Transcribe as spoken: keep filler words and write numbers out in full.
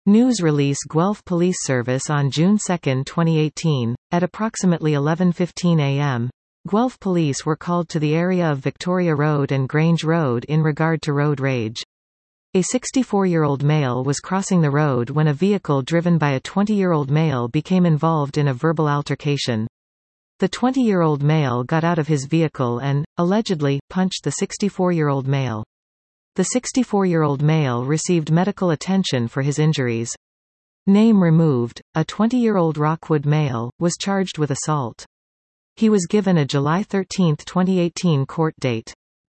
News release Guelph Police Service on June second twenty eighteen, at approximately eleven fifteen a m, Guelph police were called to the area of Victoria Road and Grange Road in regard to road rage. A sixty-four-year-old male was crossing the road when a vehicle driven by a twenty-year-old male became involved in a verbal altercation. The twenty-year-old male got out of his vehicle and, allegedly, punched the sixty-four-year-old male. The sixty-four-year-old male received medical attention for his injuries. Name removed, a twenty-year-old Rockwood male, was charged with assault. He was given a July thirteenth twenty eighteen court date.